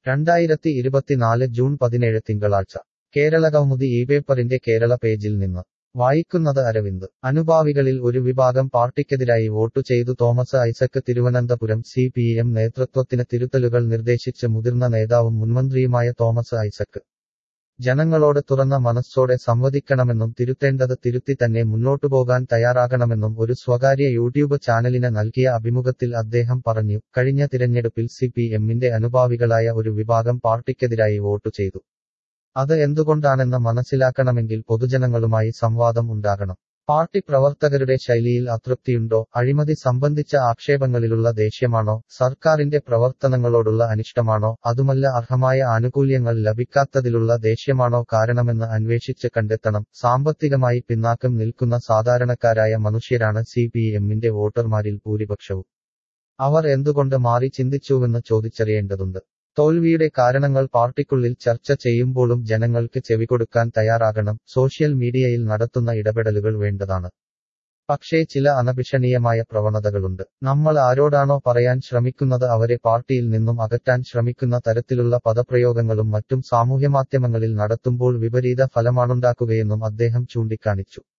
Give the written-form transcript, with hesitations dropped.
2024 June 17 തിങ്കളാഴ്ച കേരളകൗമുദി പേപ്പറിന്റെ കേരള പേജിൽ നിന്ന് വായിക്കുന്നത് അരവിന്ദ്. അനുഭാവികളിൽ ഒരു വിഭാഗം പാർട്ടിക്കെതിരായി വോട്ടു ചെയ്തു തോമസ് ഐസക് തിരുവനന്തപുരം CPM നേതൃത്വത്തിന് തിരുത്തലുകൾ നിർദ്ദേശിച്ച് മുതിർന്ന നേതാവും മുൻമന്ത്രിയുമായ തോമസ് ഐസക്. ജനങ്ങളോട് തുറന്ന മനസ്സോടെ സംവദിക്കണമെന്നും തിരുത്തേണ്ടത് തിരുത്തി തന്നെ മുന്നോട്ടുപോകാൻ തയ്യാറാകണമെന്നും ഒരു സ്വകാര്യ യൂട്യൂബ് ചാനലിന് നൽകിയ അഭിമുഖത്തിൽ അദ്ദേഹം പറഞ്ഞു. കഴിഞ്ഞ തിരഞ്ഞെടുപ്പിൽ CPMന്റെ അനുഭാവികളായ ഒരു വിഭാഗം പാർട്ടിക്കെതിരായി വോട്ടു ചെയ്തു. അത് എന്തുകൊണ്ടാണെന്ന് മനസ്സിലാക്കണമെങ്കിൽ പൊതുജനങ്ങളുമായി സംവാദം ഉണ്ടാകണം. പാർട്ടി പ്രവർത്തകരുടെ ശൈലിയിൽ അതൃപ്തിയുണ്ടോ, അഴിമതി സംബന്ധിച്ച ആക്ഷേപങ്ങളിലുള്ള ദേഷ്യമാണോ, സർക്കാരിന്റെ പ്രവർത്തനങ്ങളോടുള്ള അനിഷ്ടമാണോ, അതുമല്ല അർഹമായ ആനുകൂല്യങ്ങൾ ലഭിക്കാത്തതിലുള്ള ദേഷ്യമാണോ കാരണമെന്ന് അന്വേഷിച്ച് കണ്ടെത്തണം. സാമ്പത്തികമായി പിന്നാക്കം നിൽക്കുന്ന സാധാരണക്കാരായ മനുഷ്യരാണ് CPMന്റെ വോട്ടർമാരിൽ ഭൂരിപക്ഷവും. അവർ എന്തുകൊണ്ട് മാറി ചിന്തിച്ചുവെന്ന് ചോദിച്ചറിയേണ്ടതുണ്ട്. തോൽവിയുടെ കാരണങ്ങൾ പാർട്ടിക്കുള്ളിൽ ചർച്ച ചെയ്യുമ്പോഴും ജനങ്ങൾക്ക് ചെവികൊടുക്കാൻ തയ്യാറാകണം. സോഷ്യൽ മീഡിയയിൽ നടത്തുന്ന ഇടപെടലുകൾ വേണ്ടതാണ്. പക്ഷേ ചില അനഭിഷണീയമായ പ്രവണതകളുണ്ട്. നമ്മൾ ആരോടാണോ പറയാൻ ശ്രമിക്കുന്നത് അവരെ പാർട്ടിയിൽ നിന്നും അകറ്റാൻ ശ്രമിക്കുന്ന തരത്തിലുള്ള പദപ്രയോഗങ്ങളും മറ്റും സാമൂഹ്യമാധ്യമങ്ങളിൽ നടത്തുമ്പോൾ വിപരീത ഫലമാണുണ്ടാക്കുകയെന്നും അദ്ദേഹം ചൂണ്ടിക്കാണിച്ചു.